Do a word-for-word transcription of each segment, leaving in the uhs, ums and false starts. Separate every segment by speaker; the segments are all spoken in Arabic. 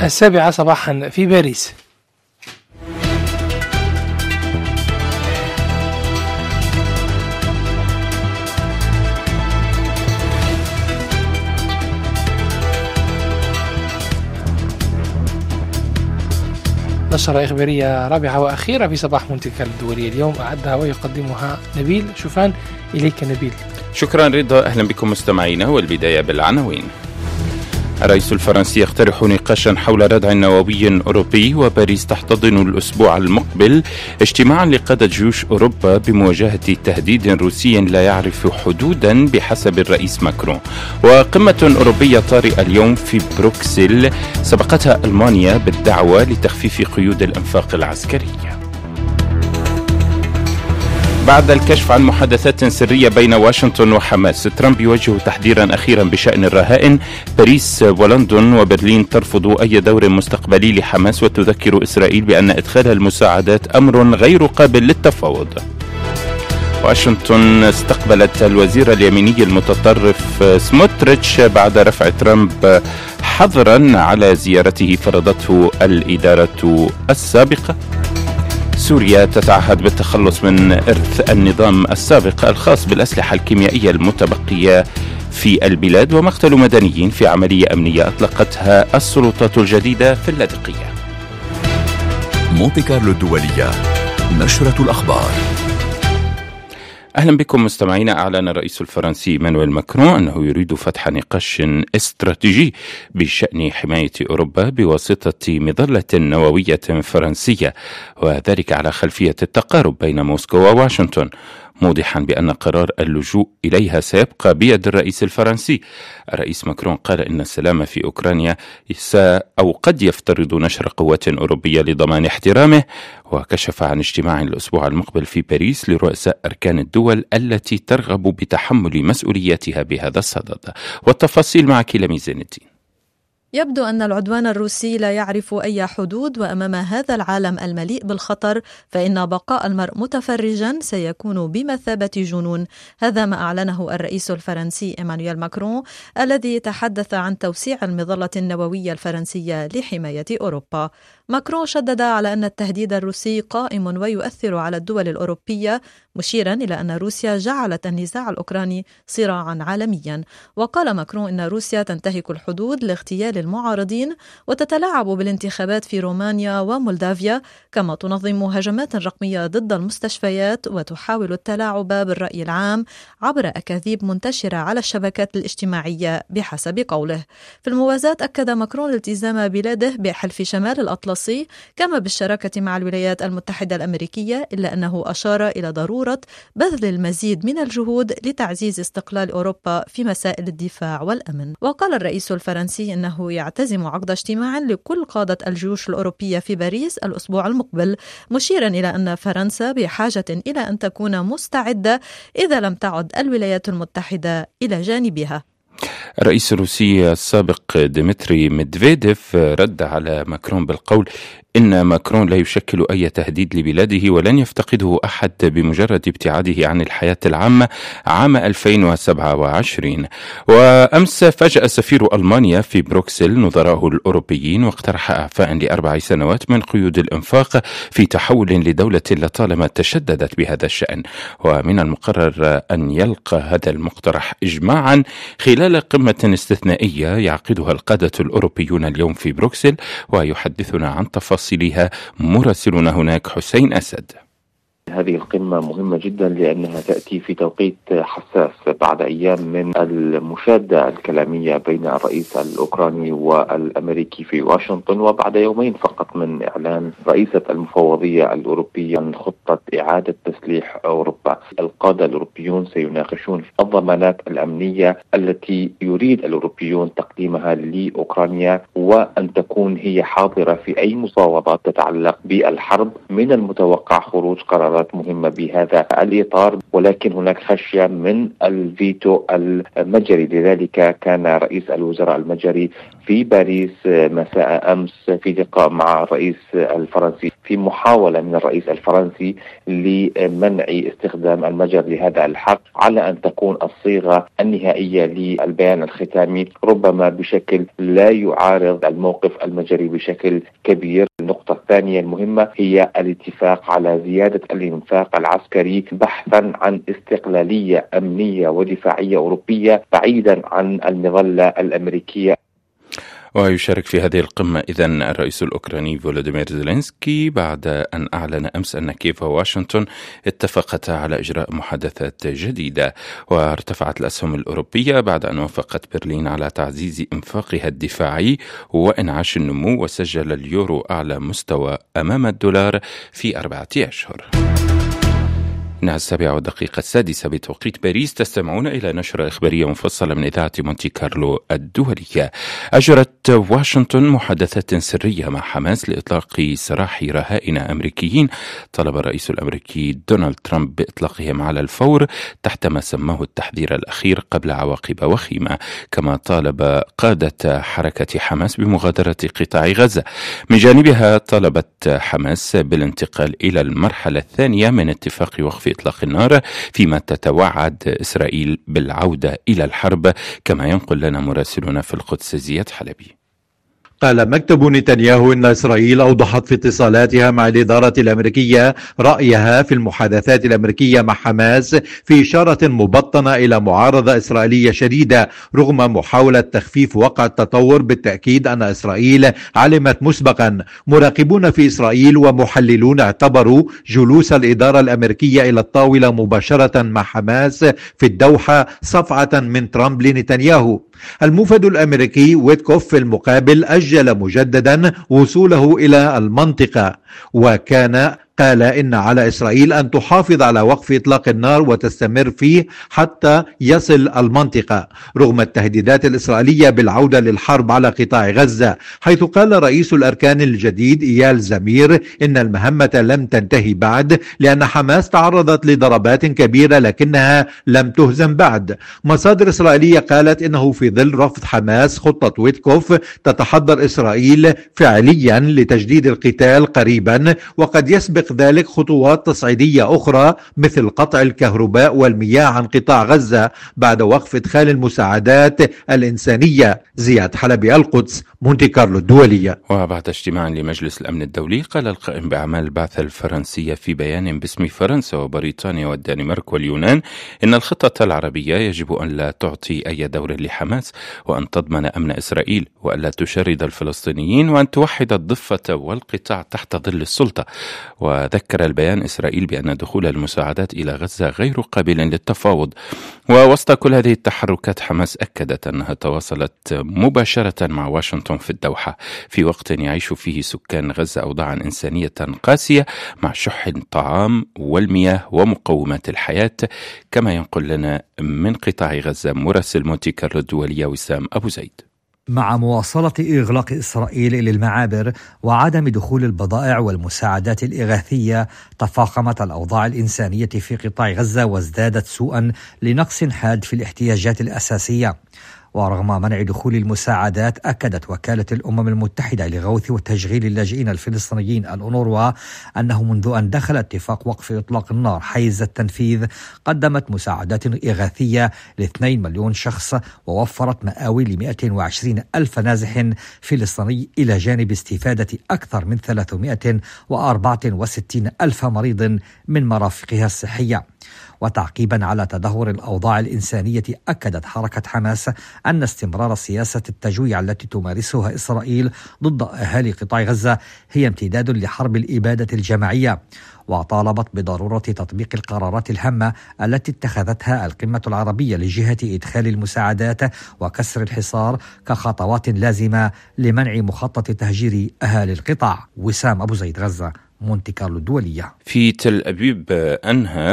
Speaker 1: السابعة صباحا في باريس. نشرة إخبارية رابعة وأخيرة في صباح مونتي كارلو الدولية اليوم، أعدها ويقدمها نبيل شوفان. إليك نبيل.
Speaker 2: شكرا رضا، أهلا بكم مستمعينا، والبداية بالعناوين. الرئيس الفرنسي يقترح نقاشا حول ردع نووي أوروبي، وباريس تحتضن الأسبوع المقبل اجتماعا لقادة جيوش أوروبا بمواجهة تهديد روسي لا يعرف حدودا بحسب الرئيس ماكرون. وقمة أوروبية طارئة اليوم في بروكسل سبقتها ألمانيا بالدعوة لتخفيف قيود الإنفاق العسكري. بعد الكشف عن محادثات سرية بين واشنطن وحماس، ترامب يوجه تحذيرا أخيرا بشأن الرهائن. باريس ولندن وبرلين ترفض أي دور مستقبلي لحماس، وتذكر إسرائيل بأن إدخال المساعدات أمر غير قابل للتفاوض. واشنطن استقبلت الوزير اليميني المتطرف سموتريتش بعد رفع ترامب حظرا على زيارته فرضته الإدارة السابقة. سوريا تتعهد بالتخلص من إرث النظام السابق الخاص بالأسلحة الكيميائية المتبقية في البلاد، ومقتل مدنيين في عملية أمنية أطلقتها السلطات الجديدة في اللاذقية.
Speaker 3: مونتي كارلو الدولية، نشرة الأخبار.
Speaker 2: أهلا بكم مستمعينا. أعلن الرئيس الفرنسي مانويل ماكرون أنه يريد فتح نقاش استراتيجي بشأن حماية أوروبا بواسطة مظلة نووية فرنسية، وذلك على خلفية التقارب بين موسكو وواشنطن، موضحا بأن قرار اللجوء إليها سيبقى بيد الرئيس الفرنسي. الرئيس ماكرون قال إن السلام في أوكرانيا أو قد يفترض نشر قوات أوروبية لضمان احترامه، وكشف عن اجتماع الأسبوع المقبل في باريس لرؤساء أركان الدول التي ترغب بتحمل مسؤولياتها بهذا الصدد. والتفاصيل معك لميزان الدين.
Speaker 4: يبدو أن العدوان الروسي لا يعرف أي حدود، وأمام هذا العالم المليء بالخطر فإن بقاء المرء متفرجا سيكون بمثابة جنون. هذا ما أعلنه الرئيس الفرنسي إيمانويل ماكرون الذي تحدث عن توسيع المظلة النووية الفرنسية لحماية أوروبا. ماكرون شدد على أن التهديد الروسي قائم ويؤثر على الدول الأوروبية، مشيرا إلى أن روسيا جعلت النزاع الأوكراني صراعا عالميا. وقال ماكرون إن روسيا تنتهك الحدود لاغتيال المعارضين وتتلاعب بالانتخابات في رومانيا ومولدافيا، كما تنظم هجمات رقمية ضد المستشفيات وتحاول التلاعب بالرأي العام عبر أكاذيب منتشرة على الشبكات الاجتماعية بحسب قوله. في الموازاة أكد ماكرون التزام بلاده بحلف شمال الأطلسي كما بالشراكة مع الولايات المتحدة الأمريكية، إلا أنه أشار إلى ضرورة بذل المزيد من الجهود لتعزيز استقلال أوروبا في مسائل الدفاع والأمن. وقال الرئيس الفرنسي إنه يعتزم عقد اجتماع لكل قادة الجيوش الأوروبية في باريس الأسبوع المقبل، مشيرا إلى أن فرنسا بحاجة إلى أن تكون مستعدة إذا لم تعد الولايات المتحدة إلى جانبها.
Speaker 2: الرئيس الروسي السابق ديمتري ميدفيديف رد على ماكرون بالقول إن ماكرون لا يشكل أي تهديد لبلاده ولن يفتقده أحد بمجرد ابتعاده عن الحياة العامة عام ألفين وسبعة وعشرين. وأمس فاجأ سفير ألمانيا في بروكسل نظراءه الأوروبيين واقترح إعفاء لأربع سنوات من قيود الإنفاق في تحول لدولة لطالما تشددت بهذا الشأن. ومن المقرر أن يلقى هذا المقترح إجماعا خلال قمة استثنائية يعقدها القادة الأوروبيون اليوم في بروكسل، ويحدثنا عن تفاصيل لها مراسلنا هناك حسين أسد.
Speaker 5: هذه القمة مهمة جدا لأنها تأتي في توقيت حساس بعد أيام من المشادة الكلامية بين الرئيس الأوكراني والأمريكي في واشنطن، وبعد يومين فقط من إعلان رئيسة المفوضية الأوروبية عن خطة إعادة تسليح أوروبا. القادة الأوروبيون سيناقشون الضمانات الأمنية التي يريد الأوروبيون تقديمها لأوكرانيا، وأن تكون هي حاضرة في أي مفاوضات تتعلق بالحرب. من المتوقع خروج قرارات قرارات مهمة بهذا الإطار، ولكن هناك خشية من الفيتو المجري. لذلك كان رئيس الوزراء المجري في باريس مساء أمس في لقاء مع الرئيس الفرنسي في محاولة من الرئيس الفرنسي لمنع استخدام المجر لهذا الحق، على أن تكون الصيغة النهائية للبيان الختامي ربما بشكل لا يعارض الموقف المجري بشكل كبير. النقطة الثانية المهمة هي الاتفاق على زيادة الإنفاق العسكري بحثا عن استقلالية أمنية ودفاعية أوروبية بعيدا عن المظلة الأمريكية.
Speaker 2: ويشارك في هذه القمة إذن الرئيس الأوكراني فولوديمير زيلينسكي بعد أن أعلن أمس أن كييف وواشنطن اتفقتا على إجراء محادثات جديدة. وارتفعت الأسهم الأوروبية بعد أن وافقت برلين على تعزيز إنفاقها الدفاعي وإنعاش النمو، وسجل اليورو أعلى مستوى أمام الدولار في أربعة أشهر. إنها السابعة والدقيقة السادسة بتوقيت باريس. تستمعون إلى نشرة إخبارية مفصلة من إذاعة مونتي كارلو الدولية. أجرت واشنطن محادثات سرية مع حماس لإطلاق سراح رهائن أمريكيين. طلب الرئيس الأمريكي دونالد ترامب بإطلاقهم على الفور تحت ما سماه التحذير الأخير قبل عواقب وخيمة. كما طالب قادة حركة حماس بمغادرة قطاع غزة. من جانبها طلبت حماس بالانتقال إلى المرحلة الثانية من اتفاق وقف إطلاق النار، فيما تتوعد إسرائيل بالعودة إلى الحرب، كما ينقل لنا مراسلنا في القدس زياد حلبي.
Speaker 6: قال مكتب نتنياهو إن إسرائيل أوضحت في اتصالاتها مع الإدارة الأمريكية رأيها في المحادثات الأمريكية مع حماس في إشارة مبطنة إلى معارضة إسرائيلية شديدة رغم محاولة تخفيف وقع التطور. بالتأكيد أن إسرائيل علمت مسبقا. مراقبون في إسرائيل ومحللون اعتبروا جلوس الإدارة الأمريكية إلى الطاولة مباشرة مع حماس في الدوحة صفعة من ترامب لنتنياهو. الموفد الأمريكي ويتكوف في المقابل أجل مجددا وصوله إلى المنطقة، وكان قال إن على إسرائيل أن تحافظ على وقف إطلاق النار وتستمر فيه حتى يصل المنطقة رغم التهديدات الإسرائيلية بالعودة للحرب على قطاع غزة، حيث قال رئيس الأركان الجديد إيال زمير إن المهمة لم تنتهي بعد لأن حماس تعرضت لضربات كبيرة لكنها لم تهزم بعد. مصادر إسرائيلية قالت إنه في ظل رفض حماس خطة ويتكوف تتحضر إسرائيل فعليا لتجديد القتال قريبا، وقد يسبق ذلك خطوات تصعيدية أخرى مثل قطع الكهرباء والمياه عن قطاع غزة بعد وقف إدخال المساعدات الإنسانية. زياد حلبي، القدس، مونتي كارلو الدولية.
Speaker 2: وبعد اجتماع لمجلس الأمن الدولي، قال القائم بأعمال البعثة الفرنسية في بيان باسم فرنسا وبريطانيا والدنمارك واليونان إن الخطة العربية يجب أن لا تعطي أي دور لحماس، وأن تضمن أمن إسرائيل، وأن لا تشرد الفلسطينيين، وأن توحد الضفة والقطاع تحت ظل السلطة. وذكر البيان إسرائيل بأن دخول المساعدات إلى غزة غير قابل للتفاوض. ووسط كل هذه التحركات، حماس أكدت أنها تواصلت مباشرة مع واشنطن في الدوحة في وقت يعيش فيه سكان غزة أوضاعا إنسانية قاسية مع شح الطعام والمياه ومقومات الحياة، كما ينقل لنا من قطاع غزة مراسل مونتي كارلو الدولية وسام أبو زيد.
Speaker 7: مع مواصلة إغلاق إسرائيل للمعابر وعدم دخول البضائع والمساعدات الإغاثية، تفاقمت الأوضاع الإنسانية في قطاع غزة وازدادت سوءا لنقص حاد في الاحتياجات الأساسية. ورغم منع دخول المساعدات، أكدت وكالة الأمم المتحدة لغوث وتشغيل اللاجئين الفلسطينيين الأونروا أنه منذ أن دخل اتفاق وقف إطلاق النار حيز التنفيذ قدمت مساعدات إغاثية لاثنين مليون شخص، ووفرت مآوي لمئة وعشرين ألف نازح فلسطيني، إلى جانب استفادة أكثر من ثلاثمئة وأربعة وستين ألف مريض من مرافقها الصحية. وتعقيبا على تدهور الأوضاع الإنسانية، أكدت حركة حماس أن استمرار سياسة التجويع التي تمارسها إسرائيل ضد أهالي قطاع غزة هي امتداد لحرب الإبادة الجماعية، وطالبت بضرورة تطبيق القرارات الهامة التي اتخذتها القمة العربية لجهة إدخال المساعدات وكسر الحصار كخطوات لازمة لمنع مخطط تهجير أهالي القطاع. وسام أبو زيد، غزة، مونتي كارلو الدولية.
Speaker 2: في تل أبيب أنهى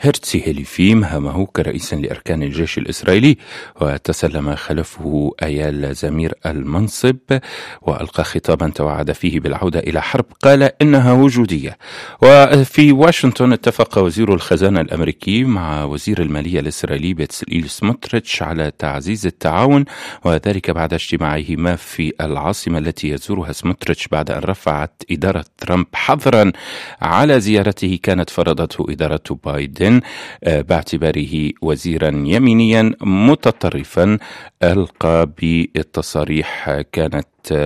Speaker 2: هرتسي هليفي مهامه كرئيس لأركان الجيش الإسرائيلي، وتسلم خلفه أيال زمير المنصب، وألقى خطابا توعد فيه بالعودة إلى حرب قال إنها وجودية. وفي واشنطن اتفق وزير الخزانة الأمريكي مع وزير المالية الإسرائيلي بتسليل سموتريتش على تعزيز التعاون، وذلك بعد اجتماعهما في العاصمة التي يزورها سموتريتش بعد أن رفعت إدارة ترامب حظرا على زيارته كانت فرضته إدارة بايدن باعتباره وزيرا يمينيا متطرفا. ألقى بالتصاريح كانت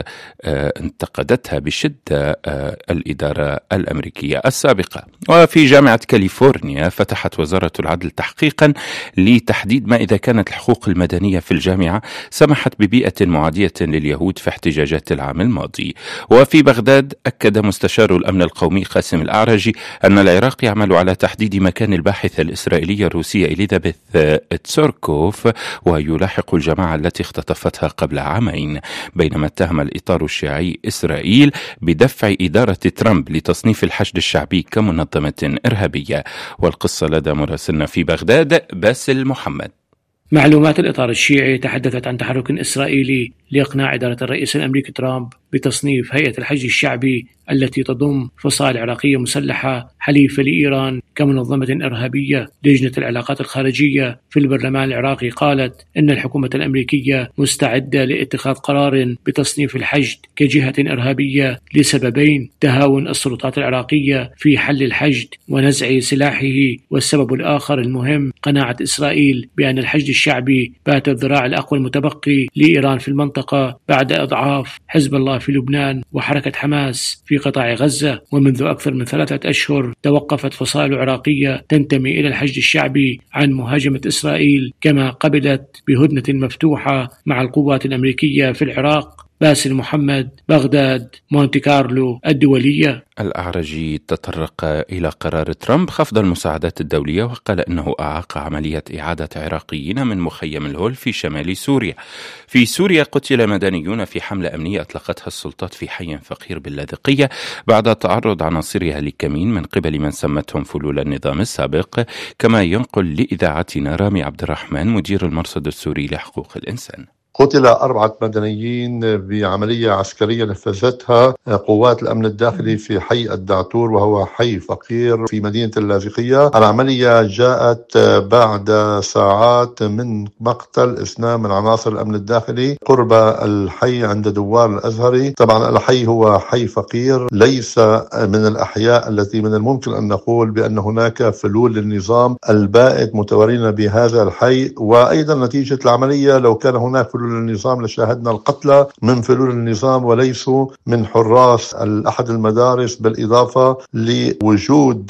Speaker 2: انتقدتها بشدة الإدارة الأمريكية السابقة. وفي جامعة كاليفورنيا فتحت وزارة العدل تحقيقا لتحديد ما إذا كانت الحقوق المدنية في الجامعة سمحت ببيئة معادية لليهود في احتجاجات العام الماضي. وفي بغداد أكد مستشار الأمن القومي قاسم الأعرجي أن العراق يعمل على تحديد مكان الباحثة الإسرائيلية الروسية إليزابيث تسوركوف ويلاحق الجماعة التي اختطفتها قبل عامين، بينما اتهم الإطار الشيعي إسرائيل بدفع إدارة ترامب لتصنيف الحشد الشعبي كمنظمة إرهابية. والقصة لدى مراسلنا في بغداد باسل محمد.
Speaker 8: معلومات الإطار الشيعي تحدثت عن تحرك إسرائيلي لإقناع إدارة الرئيس الأمريكي ترامب بتصنيف هيئة الحشد الشعبي التي تضم فصائل عراقية مسلحة حليفة لإيران كمنظمة إرهابية. لجنة العلاقات الخارجية في البرلمان العراقي قالت إن الحكومة الأمريكية مستعدة لاتخاذ قرار بتصنيف الحشد كجهة إرهابية لسببين: تهاون السلطات العراقية في حل الحشد ونزع سلاحه، والسبب الآخر المهم قناعة إسرائيل بأن الحشد الشعبي بات الذراع الأقوى المتبقي لإيران في المنطقة بعد أضعاف حزب الله في لبنان وحركة حماس في قطاع غزة. ومنذ أكثر من ثلاثة أشهر توقفت فصائل عراقية تنتمي إلى الحشد الشعبي عن مهاجمة إسرائيل، كما قبلت بهدنة مفتوحة مع القوات الأمريكية في العراق. باسل محمد، بغداد، مونتي كارلو الدولية.
Speaker 2: الأعرجي تطرق إلى قرار ترامب خفض المساعدات الدولية وقال إنه أعاق عملية إعادة عراقيين من مخيم الهول في شمال سوريا. في سوريا قتل مدنيون في حملة أمنية أطلقتها السلطات في حي فقير باللاذقية بعد تعرض عناصرها لكمين من قبل من سمتهم فلول النظام السابق، كما ينقل لإذاعتنا رامي عبد الرحمن مدير المرصد السوري لحقوق الإنسان.
Speaker 9: قتل أربعة مدنيين بعملية عسكرية نفذتها قوات الأمن الداخلي في حي الدعتور، وهو حي فقير في مدينة اللاذقية. العملية جاءت بعد ساعات من مقتل اثنان من عناصر الأمن الداخلي قرب الحي عند دوار الأزهري. طبعا الحي هو حي فقير، ليس من الأحياء التي من الممكن أن نقول بأن هناك فلول للنظام البائد متورين بهذا الحي. وأيضا نتيجة العملية لو كان هناك فلول النظام لشاهدنا القتلى من فلول النظام وليسوا من حراس أحد المدارس، بالإضافة لوجود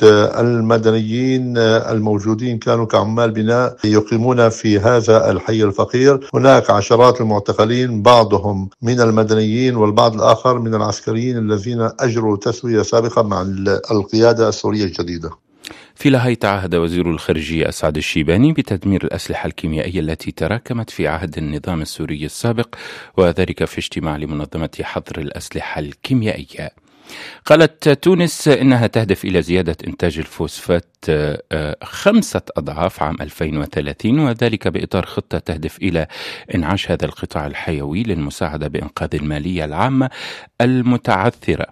Speaker 9: المدنيين الموجودين كانوا كعمال بناء يقيمون في هذا الحي الفقير. هناك عشرات المعتقلين، بعضهم من المدنيين والبعض الآخر من العسكريين الذين أجروا تسوية سابقة مع القيادة السورية الجديدة.
Speaker 2: في لاهاي تعهد وزير الخارجية أسعد الشيباني بتدمير الأسلحة الكيميائية التي تراكمت في عهد النظام السوري السابق، وذلك في اجتماع لمنظمة حظر الأسلحة الكيميائية. قالت تونس إنها تهدف إلى زيادة إنتاج الفوسفات خمسة أضعاف عام ألفين وثلاثين، وذلك بإطار خطة تهدف إلى إنعاش هذا القطاع الحيوي للمساعدة بإنقاذ المالية العامة المتعثرة.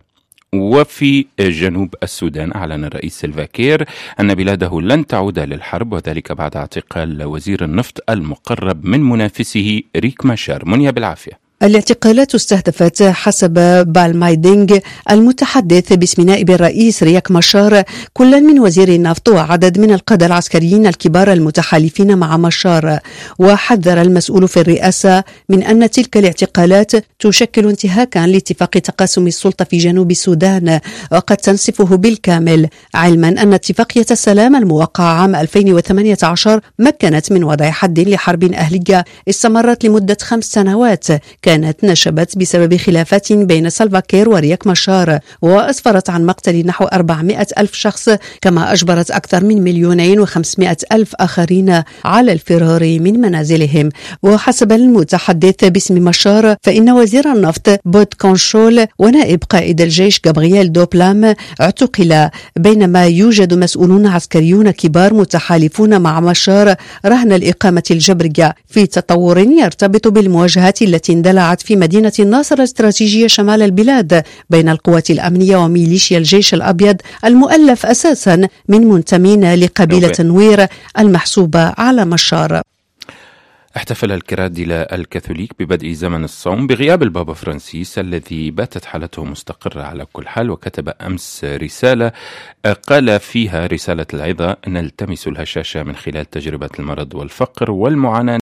Speaker 2: وفي جنوب السودان أعلن الرئيس سيلفا كير أن بلاده لن تعود للحرب، وذلك بعد اعتقال وزير النفط المقرب من منافسه ريك ماشار. منيا بالعافية.
Speaker 10: الاعتقالات استهدفت حسب بالمايدينغ المتحدث باسم نائب الرئيس ريك ماشار كلا من وزير النفط وعدد من القادة العسكريين الكبار المتحالفين مع ماشار. وحذر المسؤول في الرئاسة من أن تلك الاعتقالات تشكل انتهاكا لاتفاق تقاسم السلطة في جنوب السودان وقد تنسفه بالكامل، علما أن اتفاقية السلام الموقعة عام ألفين وثمانية عشر مكنت من وضع حد لحرب أهلية استمرت لمدة خمس سنوات كان كانت نشبت بسبب خلافات بين سلفاكير ورياك مشار، وأسفرت عن مقتل نحو أربعمائة ألف شخص، كما أجبرت أكثر من مليونين وخمسمائة ألف آخرين على الفرار من منازلهم. وحسب المتحدث باسم مشار فإن وزير النفط بود كونشول ونائب قائد الجيش جابرييل دوبلام اعتقل، بينما يوجد مسؤولون عسكريون كبار متحالفون مع مشار رهن الإقامة الجبرية في تطور يرتبط بالمواجهات التي اندلعت في مدينة الناصر الاستراتيجية شمال البلاد بين القوات الأمنية وميليشيا الجيش الأبيض المؤلف أساسا من منتمين لقبيلة نوير المحسوبة على مشار.
Speaker 2: احتفل الكرادلة الكاثوليك ببدء زمن الصوم بغياب البابا فرانسيس الذي باتت حالته مستقرة على كل حال، وكتب أمس رسالة قال فيها رسالة العظة: نلتمس الهشاشة من خلال تجربة المرض والفقر والمعاناة